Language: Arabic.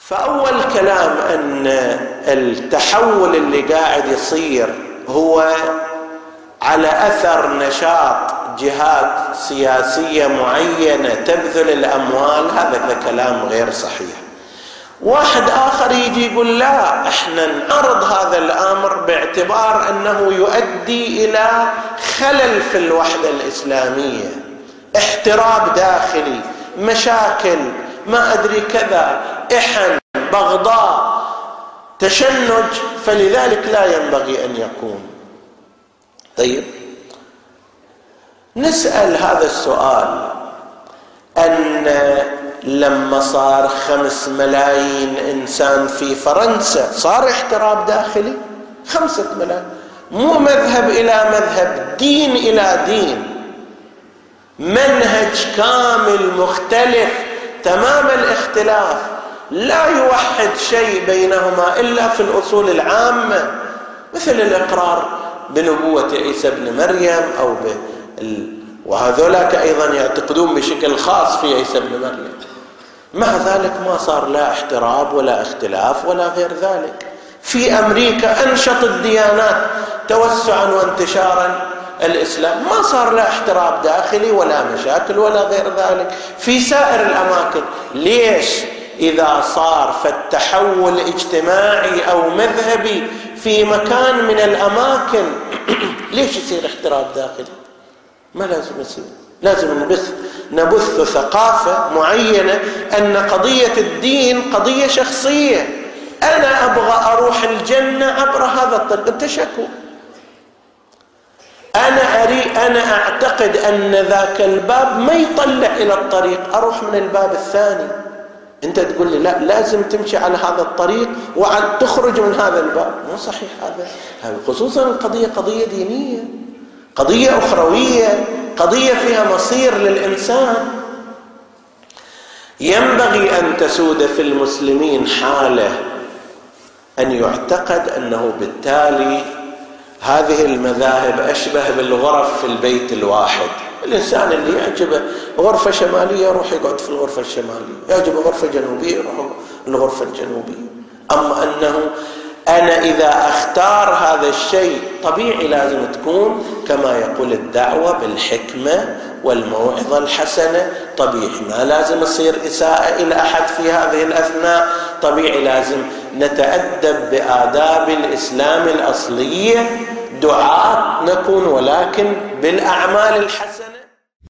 فأول كلام أن التحول اللي قاعد يصير هو على أثر نشاط جهات سياسية معينة تبذل الأموال، هذا كلام غير صحيح. واحد آخر يجي يقول لا، احنا نعرض هذا الأمر باعتبار أنه يؤدي إلى خلل في الوحدة الإسلامية، احتراب داخلي، مشاكل، ما أدري كذا، إحن، بغضاء، تشنج، فلذلك لا ينبغي أن يكون. طيب نسأل هذا السؤال، أن لما صار 5 ملايين إنسان في فرنسا صار احتراب داخلي؟ 5 ملايين، مو مذهب إلى مذهب، دين إلى دين، منهج كامل مختلف تمام الاختلاف، لا يوحد شيء بينهما إلا في الأصول العامة، مثل الإقرار بنبوة عيسى بن مريم أو وهذولاك أيضا يعتقدون بشكل خاص في عيسى بن مريم. مع ذلك ما صار لا احتراب ولا اختلاف ولا غير ذلك. في أمريكا أنشط الديانات توسعا وانتشارا الإسلام، ما صار لا احتراب داخلي ولا مشاكل ولا غير ذلك. في سائر الأماكن ليش إذا صار فالتحول اجتماعي أو مذهبي في مكان من الأماكن ليش يصير احتراب داخلي؟ ما لازم يصير. لازم نبث ثقافة معينة أن قضية الدين قضية شخصية، أنا أبغى أروح الجنة عبر هذا الطريق، أنت شكو. أنا أعتقد أن ذاك الباب ما يطلع إلى الطريق، أروح من الباب الثاني. أنت تقول لي لا، لازم تمشي على هذا الطريق وعد تخرج من هذا الباب. مو صحيح هذا، خصوصا القضية قضية دينية، قضية أخروية، قضية فيها مصير للإنسان. ينبغي أن تسود في المسلمين حالة أن يعتقد أنه بالتالي هذه المذاهب أشبه بالغرف في البيت الواحد. الإنسان اللي يعجبه غرفة شمالية يروح يقعد في الغرفة الشمالية، يعجبه غرفة جنوبية يروح الغرفة الجنوبية. أما أنه أنا إذا أختار هذا الشيء طبيعي لازم تكون كما يقول الدعوة بالحكمة والموعظة الحسنة، طبيعي ما لازم يصير إساءة إلى أحد في هذه الأثناء، طبيعي لازم نتأدب بآداب الإسلام الأصلية، دعاة نكون ولكن بالأعمال الحسنة.